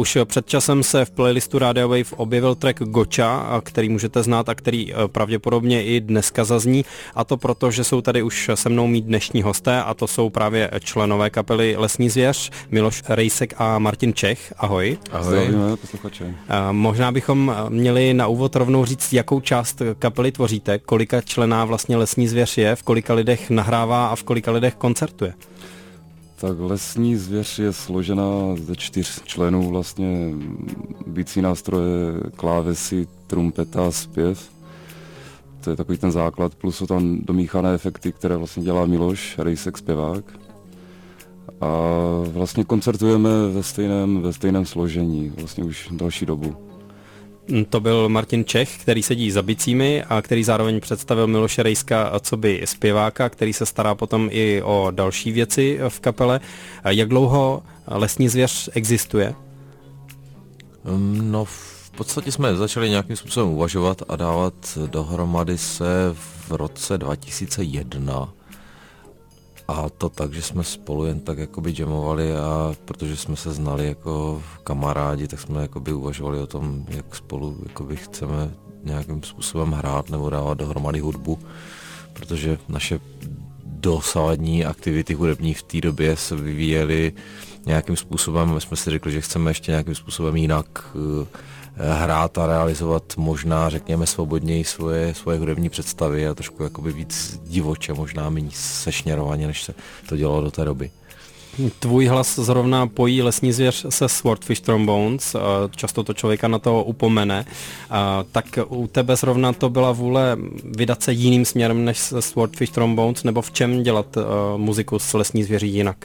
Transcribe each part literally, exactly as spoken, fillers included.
Už před časem se v playlistu Radio Wave objevil track Gocha, který můžete znát a který pravděpodobně i dneska zazní, a to proto, že jsou tady už se mnou mít dnešní hosté, a to jsou právě členové kapely Lesní zvěř, Miloš Rejsek a Martin Čech. Ahoj. Ahoj. Zdravíme posluchače. Možná bychom měli na úvod rovnou říct, jakou část kapely tvoříte, kolika člená vlastně Lesní zvěř je, v kolika lidech nahrává a v kolika lidech koncertuje. Tak Lesní zvěř je složena ze čtyř členů, vlastně bicí nástroje, klávesy, trumpeta a zpěv. To je takový ten základ, plus jsou tam domíchané efekty, které vlastně dělá Miloš Rejsek, zpěvák. A vlastně koncertujeme ve stejném, ve stejném složení, vlastně už další dobu. To byl Martin Čech, který sedí za bicími a který zároveň představil Miloše Rejska coby zpěváka, který se stará potom i o další věci v kapele. Jak dlouho Lesní zvěř existuje? No v podstatě jsme začali nějakým způsobem uvažovat a dávat dohromady se v roce dva tisíce jedna. A to tak, že jsme spolu jen tak jakoby jamovali, a protože jsme se znali jako kamarádi, tak jsme jakoby uvažovali o tom, jak spolu jakoby chceme nějakým způsobem hrát nebo dávat dohromady hudbu, protože naše dosavadní aktivity hudební v té době se vyvíjely nějakým způsobem. My jsme si řekli, že chceme ještě nějakým způsobem jinak uh, hrát a realizovat možná, řekněme, svobodněji svoje, svoje hudební představy a trošku jakoby víc divoče, možná méně sešněrovaně, než se to dělalo do té doby. Tvůj hlas zrovna pojí Lesní zvěř se Swordfish Trombones, často to člověka na to upomene, tak u tebe zrovna to byla vůle vydat se jiným směrem než se Swordfish Trombones, nebo v čem dělat muziku s Lesní zvěří jinak?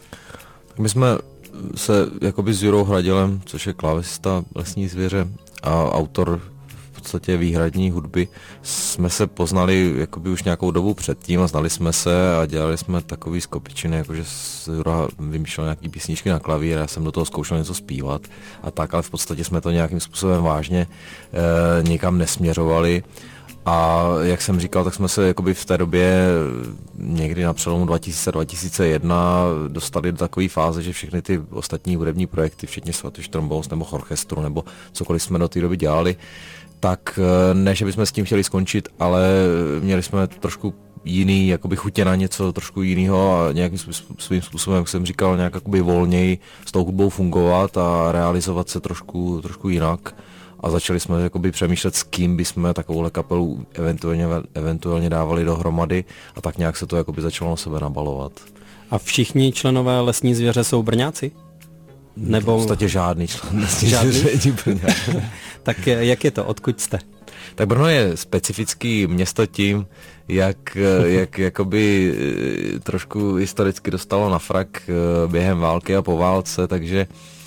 My jsme se jakoby s Jurou Hradilem, což je klávesista Lesní zvěře a autor v podstatě výhradní hudby, jsme se poznali jakoby už nějakou dobu předtím a znali jsme se a dělali jsme takový skopičiny, jakože Jura vymýšlel nějaký písničky na klavír, já jsem do toho zkoušel něco zpívat a tak, ale v podstatě jsme to nějakým způsobem vážně e, nikam nesměřovali. A jak jsem říkal, tak jsme se jakoby v té době někdy na přelomu dva tisíce a dva tisíce jedna dostali do takové fáze, že všechny ty ostatní hudební projekty, včetně Swordfish Trombones nebo orchestru nebo cokoliv jsme do té doby dělali, tak ne, že bychom s tím chtěli skončit, ale měli jsme trošku jiný, jakoby chutě na něco trošku jiného a nějakým svým způsobem, jak jsem říkal, nějak jakoby volněji s tou hudbou fungovat a realizovat se trošku, trošku jinak. A začali jsme jakoby přemýšlet, s kým bychom takovouhle kapelu eventuálně, eventuálně dávali dohromady, a tak nějak se to jakoby začalo na sebe nabalovat. A všichni členové Lesní zvěře jsou Brňáci? Nebo... V podstatě žádný člen Lesní zvěře není Brňák. Tak jak je to? Odkud jste? Tak Brno je specifický město tím, jak, jak jakoby trošku historicky dostalo na frak během války a po válce, takže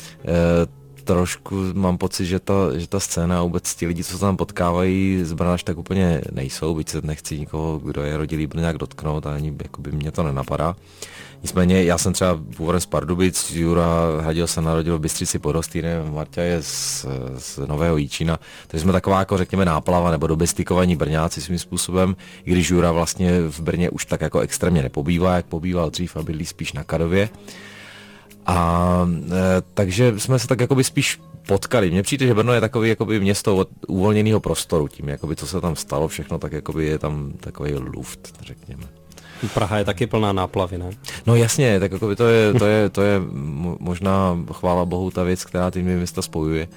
trošku mám pocit, že ta, že ta scéna a vůbec ti lidi, co se tam potkávají z Brna, tak úplně nejsou, byť se nechci nikoho, kdo je rodilý Brňák, dotknout, a ani jakoby mě to nenapadá. Nicméně já jsem třeba původem z Pardubic, Jura Hradil se narodil v Bystřici pod Hostýnem, Marta je z, z Nového Jičína, takže jsme taková, jako řekněme, náplava nebo domestikovaní Brňáci svým způsobem, i když Jura vlastně v Brně už tak jako extrémně nepobývá, jak pobýval dřív a bydlí spíš na Kadově. A e, takže jsme se tak jakoby spíš potkali. Mně přijde, že Brno je takový jakoby město od uvolněného prostoru tím, jakoby co se tam stalo všechno, tak jakoby je tam takový luft, řekněme. Praha je taky plná náplavy, ne? No jasně, tak jakoby to je, to je, to je možná, chvála bohu, ta věc, která ty dvě města spojuje.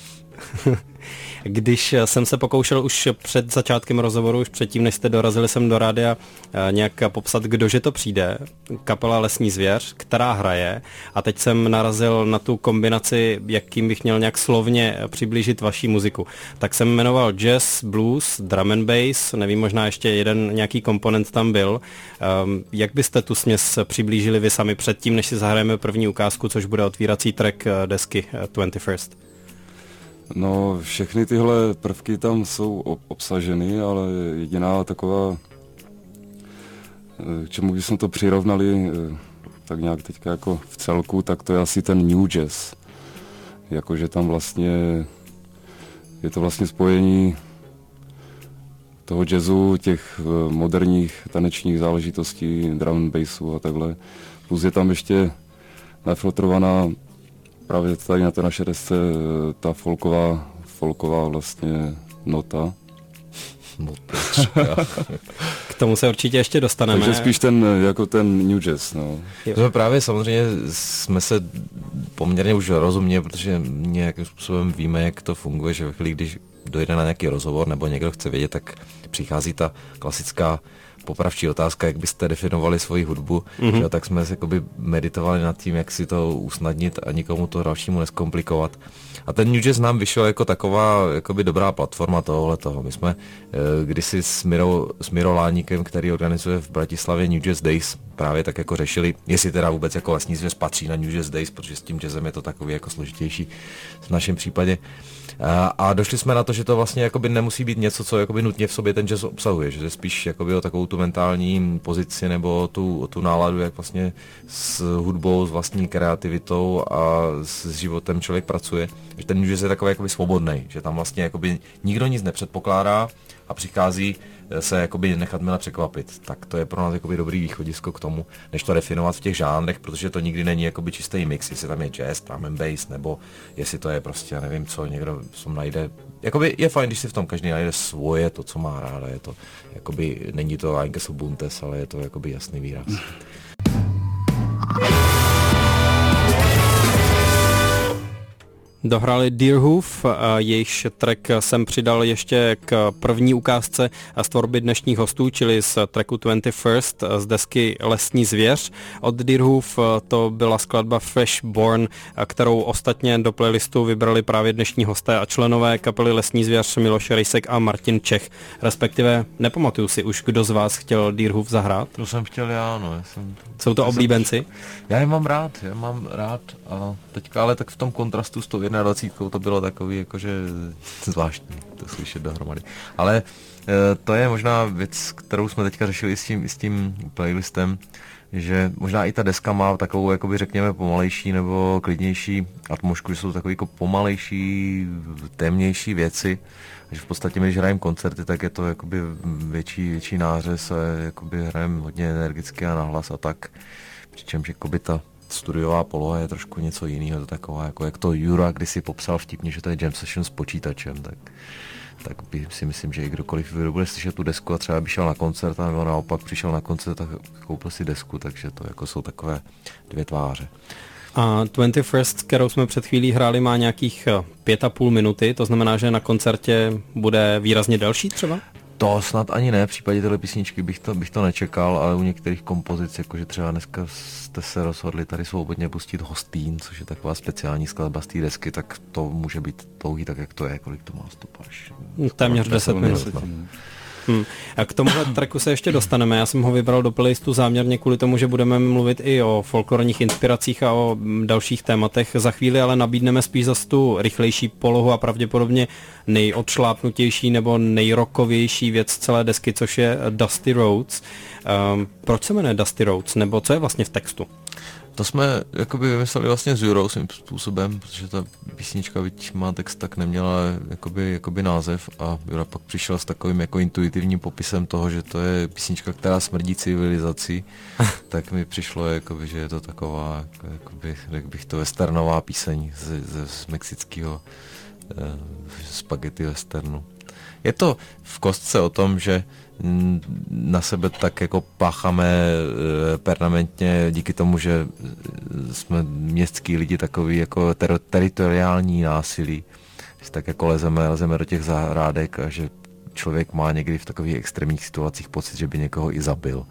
Když jsem se pokoušel už před začátkem rozhovoru, už předtím, než jste dorazili sem do rádia, nějak popsat, kdože to přijde, kapela Lesní zvěř, která hraje, a teď jsem narazil na tu kombinaci, jakým bych měl nějak slovně přiblížit vaší muziku. Tak jsem jmenoval jazz, blues, drum and bass, nevím, možná ještě jeden nějaký komponent tam byl. Jak byste tu směs přiblížili vy sami předtím, než si zahrajeme první ukázku, což bude otvírací track desky dvacet first? No, všechny tyhle prvky tam jsou obsaženy, ale jediná taková, k čemu bychom to přirovnali tak nějak teďka jako v celku, tak to je asi ten new jazz. Jakože tam vlastně je to vlastně spojení toho jazzu, těch moderních tanečních záležitostí, drum and bassu a takhle. Plus je tam ještě nafiltrovaná právě tady na té naše desce ta folková, folková vlastně nota. K tomu se určitě ještě dostaneme. Takže spíš ten, jako ten New Jazz, no. To právě samozřejmě jsme se poměrně už rozuměli, protože nějakým způsobem víme, jak to funguje, že ve chvíli, když dojde na nějaký rozhovor nebo někdo chce vědět, tak přichází ta klasická popravčí otázka, jak byste definovali svoji hudbu, mm-hmm. že, tak jsme se jakoby meditovali nad tím, jak si to usnadnit a nikomu to dalšímu neskomplikovat. A ten New Jazz nám vyšel jako taková jakoby dobrá platforma tohohle toho. My jsme e, kdysi s Mirou, s Mirou Láníkem, který organizuje v Bratislavě New Jazz Days, právě tak jako řešili, jestli teda vůbec jako Lesní zvěř patří na New Jazz Days, protože s tím jazzem je to takový jako složitější v našem případě. A, a došli jsme na to, že to vlastně jakoby nemusí být něco, co jakoby nutně v sobě ten jazz obsahuje, že je spíš jakoby o takovou tu mentální pozici nebo o tu, o tu náladu, jak vlastně s hudbou, s vlastní kreativitou a s životem člověk pracuje. Že ten jazz je takový jakoby svobodný, že tam vlastně jakoby nikdo nic nepředpokládá a přichází se jakoby nechat mile překvapit. Tak to je pro nás jakoby dobrý východisko k tomu, než to definovat v těch žánrech, protože to nikdy není jakoby čistý mix, jestli tam je jazz, drum and bass, nebo jestli to je prostě, já nevím co, někdo som najde. Jakoby je fajn, když si v tom každý najde svoje, to, co má ráda, je to, jakoby, není to Aingeso Buntes, ale je to jakoby jasný výraz. Dohráli Deerhoof, jejichž track jsem přidal ještě k první ukázce z tvorby dnešních hostů, čili z tracku dvacet first z desky Lesní zvěř. Od Deerhoof to byla skladba Fresh Born, kterou ostatně do playlistu vybrali právě dnešní hosté a členové kapely Lesní zvěř Miloš Rejsek a Martin Čech. Respektive nepamatuju si už, kdo z vás chtěl Deerhoof zahrát. To jsem chtěl já, no. Já jsem, Jsou to oblíbenci? Jsem, já je mám rád, já mám rád a teďka ale tak v tom kontrastu s tou jednadvacítkou to bylo takový jakože zvláštní to slyšet dohromady. Ale e, to je možná věc, kterou jsme teďka řešili s tím, s tím playlistem, že možná i ta deska má takovou, jakoby řekněme, pomalejší nebo klidnější atmosféru, že jsou takový jako pomalejší, temnější věci. Že v podstatě, když hrajeme koncerty, tak je to jakoby větší, větší nářez a jakoby hrajeme hodně energicky a nahlas a tak. Přičemž jakoby ta studiová poloha je trošku něco jiného, to taková, jako jak to Jura kdysi popsal vtipně, že to je jam session s počítačem, tak, tak by si myslím, že i kdokoliv bude slyšet tu desku a třeba by šel na koncert a nebo naopak přišel na koncert a koupil si desku, takže to jako jsou takové dvě tváře. A dvacet first, kterou jsme před chvílí hráli, má nějakých pět a půl minuty, to znamená, že na koncertě bude výrazně delší třeba? To snad ani ne, v případě téhle písničky bych to, bych to nečekal, ale u některých kompozic, jakože třeba dneska jste se rozhodli tady svobodně pustit Hostín, což je taková speciální skladba z té desky, tak to může být dlouhý tak, jak to je, kolik to má stopáž. Téměř deset minut. Hmm. A k tomuhle tracku se ještě dostaneme. Já jsem ho vybral do playlistu záměrně kvůli tomu, že budeme mluvit i o folklorních inspiracích a o dalších tématech. Za chvíli ale nabídneme spíš zase tu rychlejší polohu a pravděpodobně nejodšlápnutější nebo nejrokovější věc celé desky, což je Dusty Roads. Um, proč se jmenuje Dusty Roads, nebo co je vlastně v textu? To jsme jakoby vymysleli vlastně s Jurou svým způsobem, protože ta písnička, byť má text, tak neměla jakoby, jakoby název a Jura pak přišel s takovým jako intuitivním popisem toho, že to je písnička, která smrdí civilizací, tak mi přišlo, jakoby, že je to taková, jakoby, jak bych to westernová píseň z, z, z mexického eh, spaghetti westernu. Je to v kostce o tom, že na sebe tak jako pácháme permanentně díky tomu, že jsme městský lidi takový jako ter- teritoriální násilí. Že tak jako lezeme, lezeme do těch zahrádek a že člověk má někdy v takových extrémních situacích pocit, že by někoho i zabil.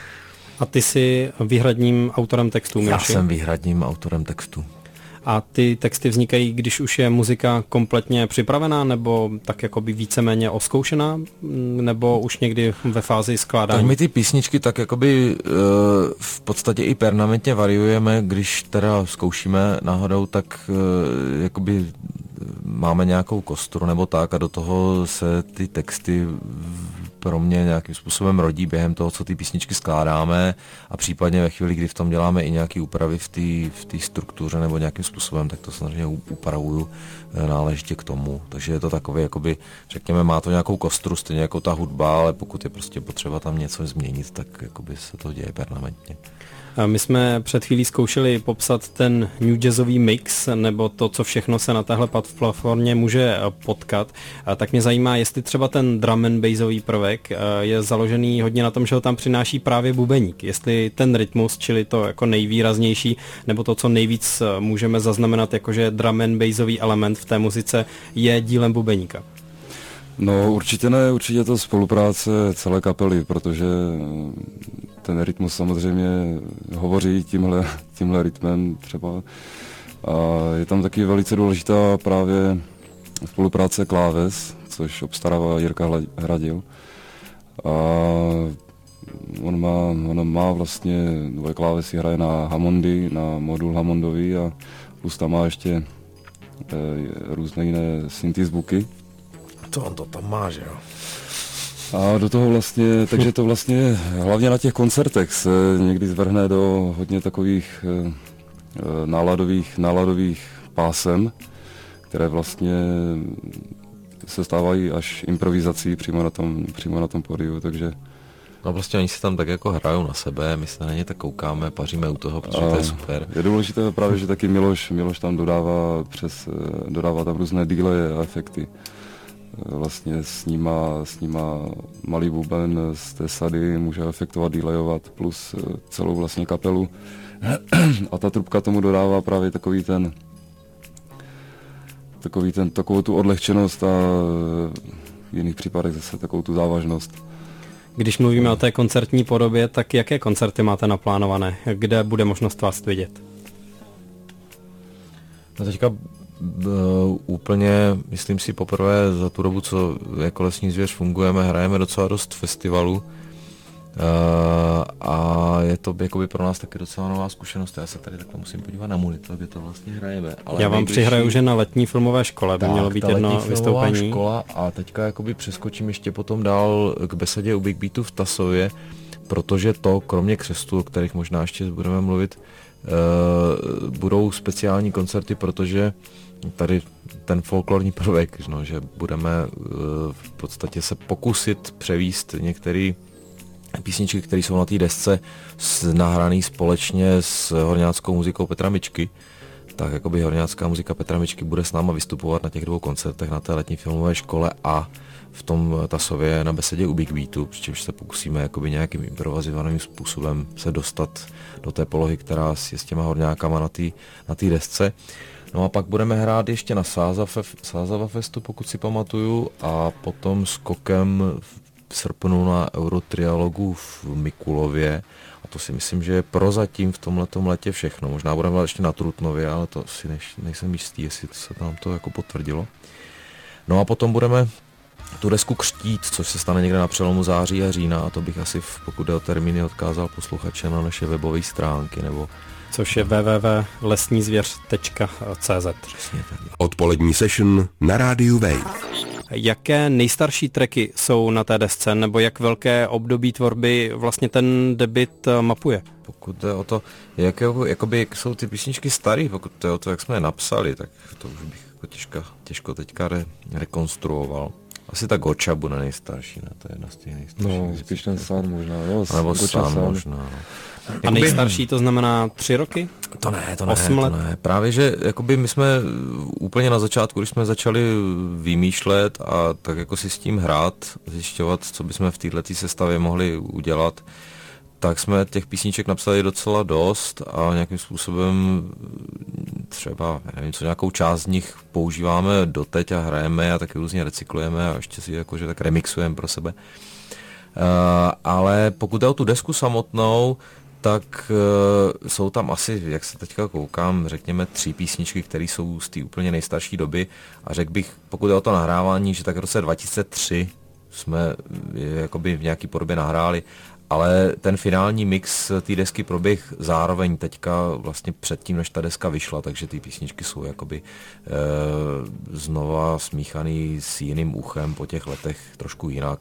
A ty jsi výhradním autorem textů, Miloši? Já jsem výhradním autorem textů. A ty texty vznikají, když už je muzika kompletně připravená, nebo tak jakoby víceméně oskoušená, nebo už někdy ve fázi skládání? Tak my ty písničky tak jakoby v podstatě i permanentně variujeme, když teda zkoušíme náhodou, tak jakoby máme nějakou kostru nebo tak a do toho se ty texty pro mě nějakým způsobem rodí během toho, co ty písničky skládáme a případně ve chvíli, kdy v tom děláme i nějaké úpravy v té v té struktuře nebo nějakým způsobem, tak to samozřejmě upravuju náležitě k tomu. Takže je to takové, jakoby, řekněme, má to nějakou kostru, stejně jako ta hudba, ale pokud je prostě potřeba tam něco změnit, tak jakoby se to děje permanentně. My jsme před chvílí zkoušeli popsat ten new jazzový mix, nebo to, co všechno se na téhle platformě může potkat. Tak mě zajímá, jestli třeba ten drum and bassový prvek je založený hodně na tom, že ho tam přináší právě bubeník. Jestli ten rytmus, čili to jako nejvýraznější, nebo to, co nejvíc můžeme zaznamenat, jakože drum and bassový element v té muzice, je dílem bubeníka. No určitě ne, určitě je to spolupráce celé kapely, protože ten rytmus samozřejmě hovoří tímhle, tímhle rytmem třeba. A je tam taky velice důležitá právě spolupráce kláves, což obstarává Jirka Hradil. A on má, on má vlastně dvoje klávesy, hraje na Hammondy, na modul Hammondový a plus tam má ještě e, různé jiné synthzvuky. To on to tam má, že jo? A do toho vlastně, takže to vlastně hlavně na těch koncertech se někdy zvrhne do hodně takových e, náladových, náladových pásem, které vlastně se stávají až improvizací přímo na tom, přímo na tom pódiu, takže... No prostě oni si tam tak jako hrajou na sebe, my se na ně tak koukáme, paříme u toho, protože to je super. Je důležité právě, že taky Miloš, Miloš tam dodává přes, dodává tam různé delaye a efekty. Vlastně s nima, s nima malý buben z té sady může efektovat, delayovat, plus celou vlastně kapelu. A ta trubka tomu dodává právě takový ten, takový ten, takovou tu odlehčenost a v jiných případech zase takovou tu závažnost. Když mluvíme o té koncertní podobě, tak jaké koncerty máte naplánované? Kde bude možnost vás vidět? No teďka uh, úplně, myslím si poprvé za tu dobu, co jako Lesní zvěř fungujeme, hrajeme docela dost festivalů. Uh, a je to jakoby pro nás taky docela nová zkušenost. Já se tady takhle musím podívat na monitor, kde to vlastně hrajeme. Ale já vám nejbližší... přihraju, že na letní filmové škole by tak, mělo být jedno vystoupení. Škola a teďka jakoby přeskočím ještě potom dál k besedě u Big Beatu v Tasově, protože to, kromě křestů, o kterých možná ještě budeme mluvit, uh, budou speciální koncerty, protože tady ten folklorní prvek, no, že budeme uh, v podstatě se pokusit převíst některý písničky, které jsou na té desce nahraný společně s horňáckou muzikou Petra Mičky, tak jakoby horňácká muzika Petra Mičky bude s náma vystupovat na těch dvou koncertech na té letní filmové škole a v tom Tasově na besedě u Big Beatu, přičemž se pokusíme jakoby nějakým improvizovaným způsobem se dostat do té polohy, která je s těma horňákama na té na té desce. No a pak budeme hrát ještě na Sázava Festu, pokud si pamatuju, a potom skokem v srpnu na Eurotrialogu v Mikulově. A to si myslím, že je prozatím v tomhletom letě všechno. Možná budeme ještě na Trutnově, ale to si než, nejsem jistý, jestli se nám to jako potvrdilo. No a potom budeme tu desku křtít, což se stane někde na přelomu září a října, a to bych asi, pokud jde o termíny, odkázal posluchače na naše webové stránky, nebo což je w w w tečka lesní zvěř tečka c z. Odpolední session na rádiu Wave. Jaké nejstarší tracky jsou na té desce, nebo jak velké období tvorby vlastně ten debut mapuje? Pokud jde o to, jak, jakoby jsou ty písničky starý, pokud jde o to, jak jsme je napsali, tak to už bych jako těžko, těžko teďka re, rekonstruoval. Asi ta Goča bude nejstarší, ne? To je jedna z těch nejstarších. No, spíš ten Sun možná, jo. Nebo Sun možná, no. A nejstarší to znamená tři roky? To ne, to ne, Osm let? To ne. Právě, že jakoby my jsme úplně na začátku, když jsme začali vymýšlet a tak jako si s tím hrát, zjišťovat, co bychom v této sestavě mohli udělat, tak jsme těch písniček napsali docela dost a nějakým způsobem třeba, nevím co, nějakou část z nich používáme doteď a hrajeme a taky různě recyklujeme a ještě si jakože tak remixujeme pro sebe. Uh, ale pokud jde o tu desku samotnou, tak uh, jsou tam asi, jak se teďka koukám, řekněme tři písničky, které jsou z té úplně nejstarší doby a řekl bych, pokud jde o to nahrávání, že tak v roce dva tisíce tři jsme je, jakoby v nějaký podobě nahráli, ale ten finální mix té desky proběh zároveň teďka vlastně předtím, než ta deska vyšla, takže ty písničky jsou jakoby e, znova smíchaný s jiným uchem po těch letech trošku jinak.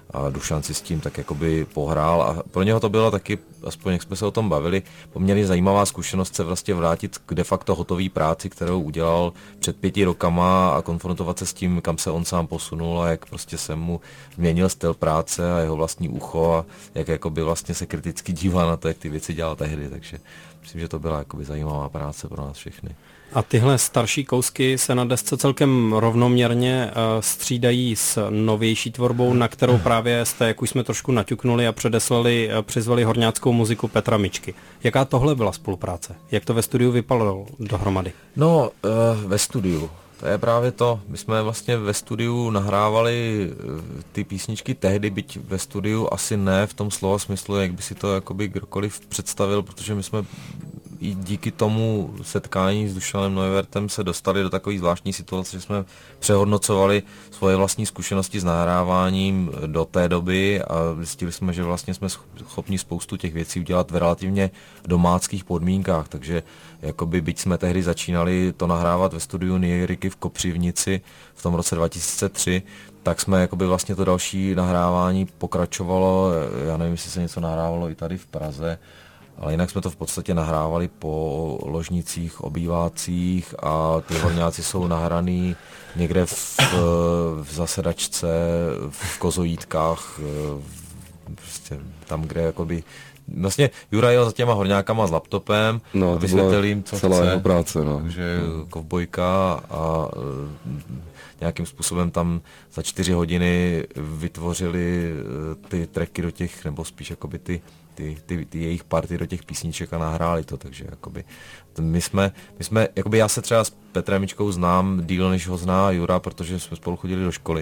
a Dušan si s tím tak jakoby pohrál a pro něho to bylo taky, aspoň jak jsme se o tom bavili, poměrně zajímavá zkušenost se vlastně vrátit k de facto hotové práci, kterou udělal před pěti rokama a konfrontovat se s tím, kam se on sám posunul a jak prostě se mu změnil styl práce a jeho vlastní ucho a jak jakoby vlastně se kriticky díval na to, jak ty věci dělal tehdy, takže myslím, že to byla jakoby zajímavá práce pro nás všechny. A tyhle starší kousky se na desce celkem rovnoměrně uh, střídají s novější tvorbou, na kterou právě jste, jak už jsme trošku naťuknuli a předeslali, uh, přizvali horňáckou muziku Petra Mičky. Jaká tohle byla spolupráce? Jak to ve studiu vypadalo dohromady? No, uh, ve studiu. To je právě to. My jsme vlastně ve studiu nahrávali ty písničky tehdy, byť ve studiu asi ne v tom slova smyslu, jak by si to jakoby kdokoliv představil, protože my jsme i díky tomu setkání s Dušanem Neuwirtem se dostali do takové zvláštní situace, že jsme přehodnocovali svoje vlastní zkušenosti s nahráváním do té doby a zjistili jsme, že vlastně jsme schopni spoustu těch věcí udělat v relativně domáckých podmínkách, takže jakoby byť jsme tehdy začínali to nahrávat ve studiu Nieriky v Kopřivnici v tom roce dva tisíce tři, tak jsme jakoby vlastně to další nahrávání pokračovalo, já nevím, jestli se něco nahrávalo i tady v Praze, ale jinak jsme to v podstatě nahrávali po ložnicích, obývácích a ty horňáci jsou nahraný někde v, v zasedačce, v Kozojítkách, prostě tam, kde jakoby vlastně Jura jel za těma horňákama s laptopem no, a vysvětlil jim, co celá chce. Jeho práce, no. Takže kovbojka a nějakým způsobem tam za čtyři hodiny vytvořili ty tracky do těch, nebo spíš jakoby ty Ty, ty, ty jejich party do těch písniček a nahráli to, takže jakoby my jsme, my jsme, jakoby já se třeba s Petrem Mičkou znám díl, než ho zná Jura, protože jsme spolu chodili do školy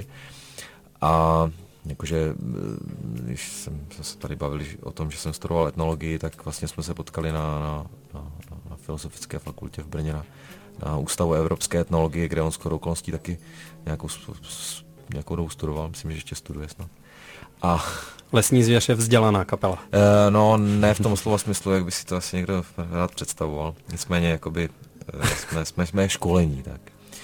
a jakože, když jsem se tady bavili o tom, že jsem studoval etnologii, tak vlastně jsme se potkali na, na, na, na Filozofické fakultě v Brně, na, na Ústavu evropské etnologie, kde on shodou okolností taky nějakou, nějakou dobu studoval, myslím, že ještě studuje snad. A Lesní zvěř je vzdělaná kapela. E, no, ne v tom slova smyslu, jak by si to asi někdo rád představoval. Nicméně, jakoby, jsme, jsme, jsme školení, tak.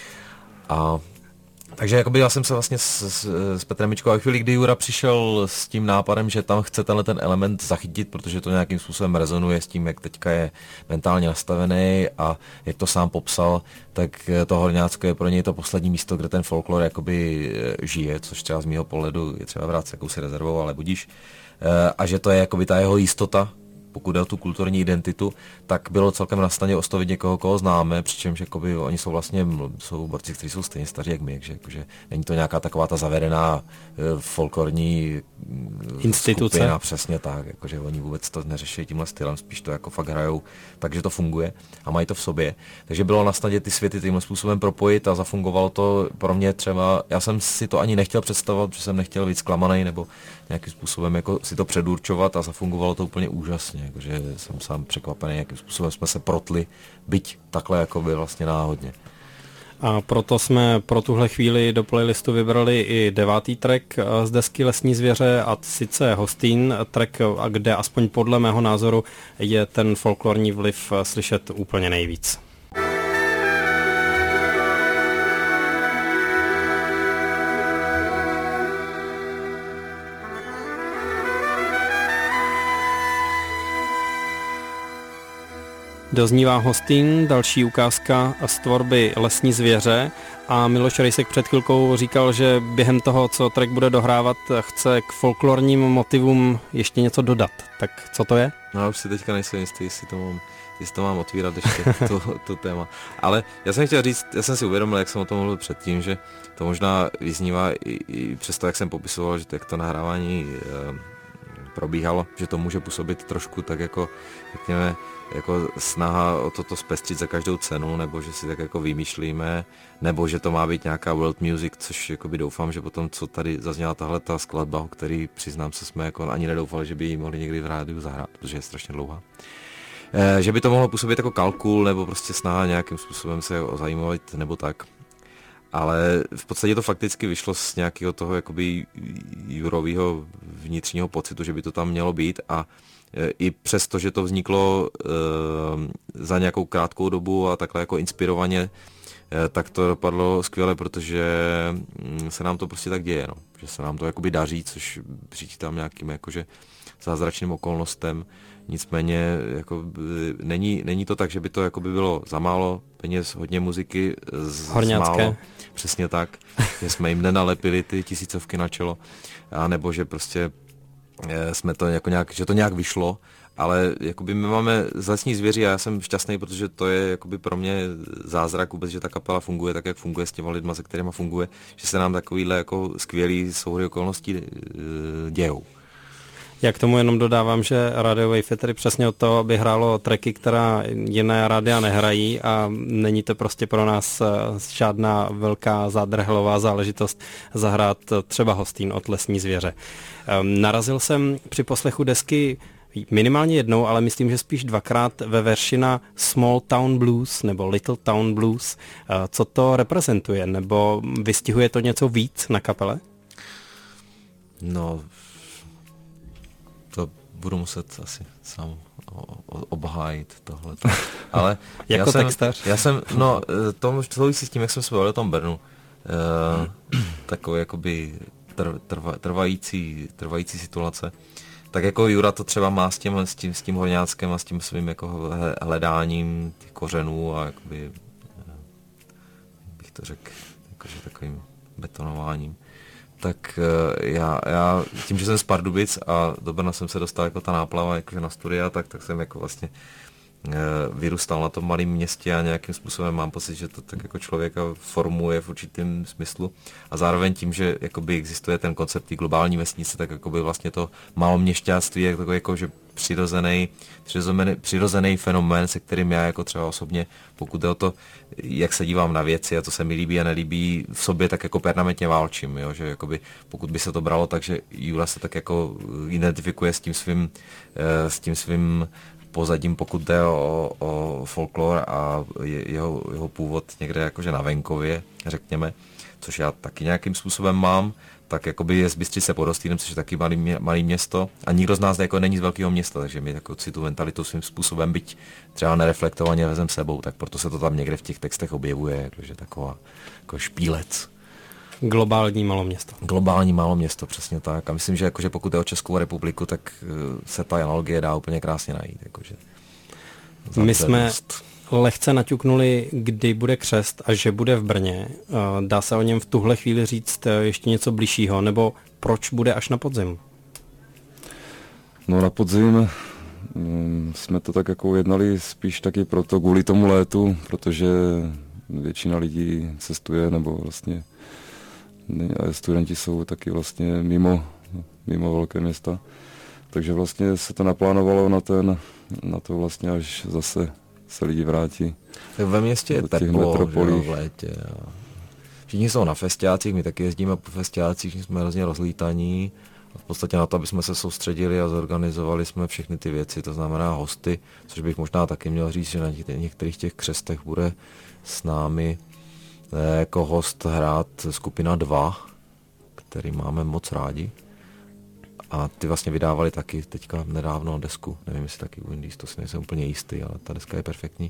A takže jakoby já jsem se vlastně s, s, s Petrem Mičkou a chvíli, kdy Jura přišel s tím nápadem, že tam chce tenhle ten element zachytit, protože to nějakým způsobem rezonuje s tím, jak teďka je mentálně nastavený a jak to sám popsal, tak to Horňácko je pro něj to poslední místo, kde ten folklor jakoby žije, což třeba z mýho pohledu je třeba vrát s jakousi rezervou, ale budíš. A že to je jakoby ta jeho jistota, pokud jde o tu kulturní identitu, tak bylo celkem na snadě oslovit někoho, koho známe, přičemž jakoby oni jsou vlastně jsou borci, kteří jsou stejně staří jak my, takže jakože není to nějaká taková ta zavedená e, folklorní instituce. Skupina, přesně tak, jakože oni vůbec to neřeší tímhle stylem, spíš to jako fakt hrajou, takže to funguje a mají to v sobě. Takže bylo na snadě ty světy tímhle způsobem propojit a zafungovalo to pro mě třeba, já jsem si to ani nechtěl představovat, protože jsem nechtěl být zklamaný nebo nějakým způsobem jako si to předurčovat a zafungovalo to úplně úžasně. Takže jsem sám překvapený, jakým způsobem jsme se protli, byť takhle jako by vlastně náhodně. A proto jsme pro tuhle chvíli do playlistu vybrali i devátý track z desky Lesní zvěře, a sice Hostín, track, kde aspoň podle mého názoru je ten folklorní vliv slyšet úplně nejvíc. Doznívá Hostín, další ukázka z tvorby Lesní zvěře, a Miloš Rejsek před chvilkou říkal, že během toho, co track bude dohrávat, chce k folklorním motivům ještě něco dodat. Tak co to je? No, už si teďka nejsem jistý, jestli to mám, jestli to mám otvírat ještě, to, to téma. Ale já jsem chtěl říct, já jsem si uvědomil, jak jsem o tom mluvil předtím, že to možná vyznívá i, i přes to, jak jsem popisoval, že to, jak to nahrávání e, probíhalo, že to může působit trošku tak jako, řekněme, jako snaha o toto zpestřit za každou cenu, nebo že si tak jako vymýšlíme, nebo že to má být nějaká world music, což jakoby doufám, že potom, co tady zazněla tahle ta skladba, o který přiznám se, jsme jako ani nedoufali, že by ji mohli někdy v rádiu zahrát, protože je strašně dlouhá. E, že by to mohlo působit jako kalkul, nebo prostě snaha nějakým způsobem se zajímat, nebo tak. Ale v podstatě to fakticky vyšlo z nějakého toho jakoby Jurovýho vnitřního pocitu, že by to tam mělo být, a i přesto, že to vzniklo e, za nějakou krátkou dobu a takhle jako inspirovaně, e, tak to dopadlo skvěle, protože se nám to prostě tak děje, no. že se nám to jakoby daří, což přičítám nějakým jakože zázračným okolnostem. Nicméně jako, není, není to tak, že by to jako by bylo za málo peněz, hodně muziky, z, z málo. Přesně tak, že jsme jim nenalepili ty tisícovky na čelo, a nebo že prostě jsme to jako nějak, že to nějak vyšlo, ale jakoby my máme z Lesní zvěří a já jsem šťastný, protože to je jakoby pro mě zázrak vůbec, že ta kapela funguje tak, jak funguje s těma lidma, se kterýma funguje, že se nám takovýhle jako skvělý souhry okolností dějou. Já k tomu jenom dodávám, že Radio Wave je tedy přesně o to, aby hrálo tracky, která jiné rádia nehrají a není to prostě pro nás žádná velká zádrhelová záležitost zahrát třeba Hostín od Lesní zvěře. Narazil jsem při poslechu desky minimálně jednou, ale myslím, že spíš dvakrát ve verši na Small Town Blues nebo Little Town Blues. Co to reprezentuje? Nebo vystihuje to něco víc na kapele? No, to budu muset asi sám obhájit tohle. Ale jako já jsem, textař? Já jsem, no, to souvisí s tím, jak jsme se bavili o tom Bernu. Uh, takový jakoby trv, trva, trvající, trvající situace. Tak jako Jura to třeba má s tím, s tím, s tím horňáckem a s tím svým jako hledáním těch kořenů a jakoby, bych to řekl, jakože takovým betonováním. Tak já, já tím, že jsem z Pardubic a do Brna jsem se dostal jako ta náplava jakože na studia, tak, tak jsem jako vlastně vyrůstal na tom malém městě a nějakým způsobem mám pocit, že to tak jako člověka formuje v určitém smyslu a zároveň tím, že jakoby existuje ten koncept té globální vesnice, tak jakoby vlastně to maloměšťáctví je takový jako, že přirozený, přirozený, přirozený fenomén, se kterým já jako třeba osobně, pokud jde o to, jak se dívám na věci a co se mi líbí a nelíbí v sobě, tak jako permanentně válčím, jo? Že jakoby, pokud by se to bralo tak, že Jura se tak jako identifikuje s tím svým, s tím svým pozadím, pokud jde o, o folklor a jeho, jeho původ někde jakože na venkově, řekněme, což já taky nějakým způsobem mám, tak jakoby je z Bystřice pod Hostýnem, což je taky malý, mě, malý město a nikdo z nás jako není z velkého města, takže my jako si tu mentalitu svým způsobem, byť třeba nereflektovaně vezem sebou, tak proto se to tam někde v těch textech objevuje, jakože taková jako špílec. Globální maloměsto. Globální maloměsto, přesně tak. A myslím, že jakože pokud je o Českou republiku, tak se ta analogie dá úplně krásně najít. Jakože My jsme lehce naťuknuli, kdy bude křest a že bude v Brně. Dá se o něm v tuhle chvíli říct ještě něco bližšího, nebo proč bude až na podzim? No na podzim jsme to tak jako jednali spíš taky proto, kvůli tomu létu, protože většina lidí cestuje nebo vlastně a studenti jsou taky vlastně mimo, mimo velké města. Takže vlastně se to naplánovalo na ten, na to vlastně, až zase se lidi vrátí. Tak ve městě je teplo, v létě. Jo. Všichni jsou na festiácích, my taky jezdíme po festiácích, jsme hrozně rozlítaní. A v podstatě na to, aby jsme se soustředili a zorganizovali jsme všechny ty věci, to znamená hosty, což bych možná taky měl říct, že na těch, některých těch křestech bude s námi jako host hrát skupina dva, který máme moc rádi. A ty vlastně vydávali taky teďka nedávno desku, nevím, jestli taky u Indies, to si nejsem úplně jistý, ale ta deska je perfektní.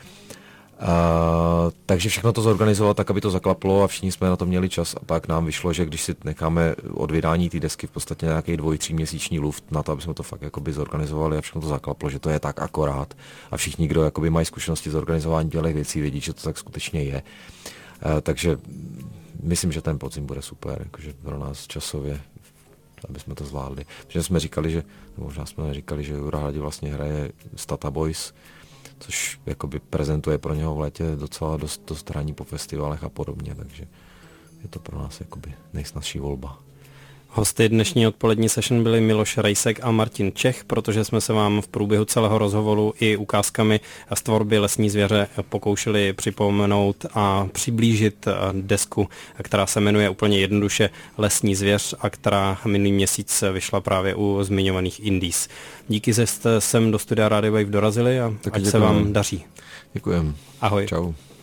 Uh, takže všechno to zorganizoval tak, aby to zaklaplo a všichni jsme na to měli čas a pak nám vyšlo, že když si necháme od vydání té desky v podstatě nějaký dvoj, tří měsíční luft na to, aby jsme to fakt jakoby zorganizovali a všechno to zaklaplo, že to je tak akorát a všichni, kdo jakoby mají zkušenosti z organizování těchto věcí, vědí, že to tak skutečně je. Uh, takže myslím, že ten podzim bude super, jakože pro nás časově, aby jsme to zvládli. Protože jsme říkali, že, možná jsme neříkali, že Jura Hladí vlastně hraje Stata Boys, což jakoby prezentuje pro něho v létě docela dost, dost hraní po festivalech a podobně, takže je to pro nás jakoby nejsnazší volba. Hosty dnešní odpolední session byli Miloš Rejsek a Martin Čech, protože jsme se vám v průběhu celého rozhovoru i ukázkami z tvorby Lesní zvěře pokoušeli připomenout a přiblížit desku, která se jmenuje úplně jednoduše Lesní zvěř a která minulý měsíc vyšla právě u zmiňovaných Indies. Díky, že jste sem do studia Radio Wave dorazili a tak ať děkujeme. Se vám daří. Děkujem. Ahoj. Čau.